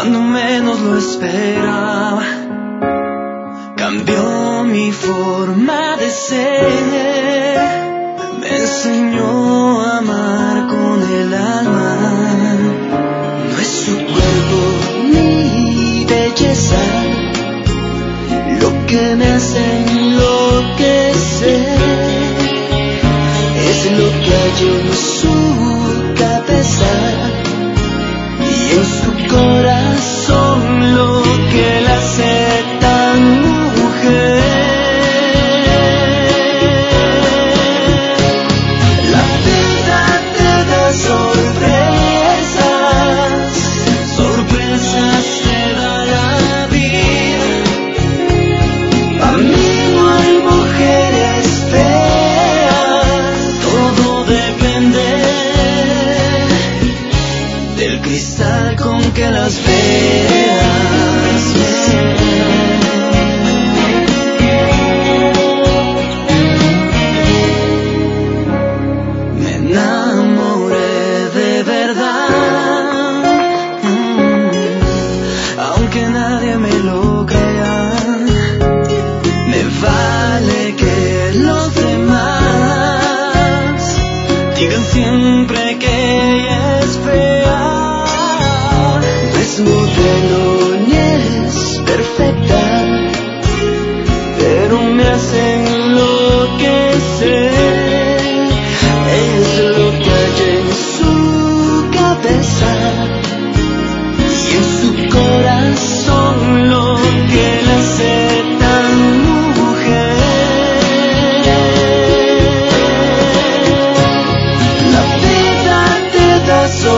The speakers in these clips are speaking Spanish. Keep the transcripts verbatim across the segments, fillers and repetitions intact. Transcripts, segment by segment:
Cuando menos lo esperaba, cambió mi forma de ser. Me enseñó a amar con el alma. No es su cuerpo ni belleza lo que me hace enloquecer, es lo que hay en su cabeza y en su corazón, lo que la hace tan mujer. La vida te da sorpresas, sorpresas te da la vida. A mí no hay mujeres feas, todo depende del cristal con que las veas. Me enamoré de verdad, aunque nadie me lo crea. Me vale que los demás digan siempre que ella es fea. No es modelo ni es perfecta, pero me hace enloquecer. Es lo que hay en su cabeza y en su corazón, lo que la hace tan mujer. La vida te da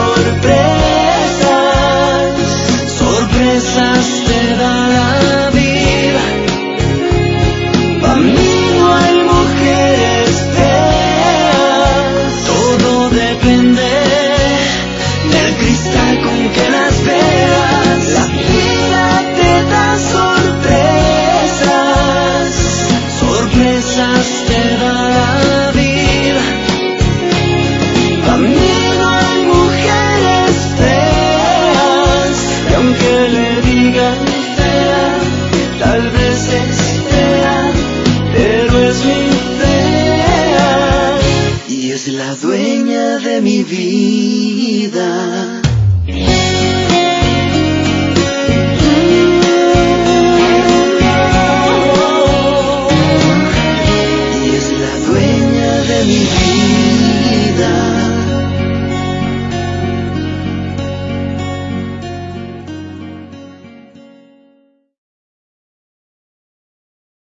sorpresas, sorpresas te da la vida. Pa' mí no hay mujeres feas, todo depende del cristal con que las veas. La vida te da sorpresas, sorpresas te da la vida. Pa' mí no hay mujeres feas, y aunque le digan fea, tal vez es fea, pero es mi fea y es la dueña de mi vida.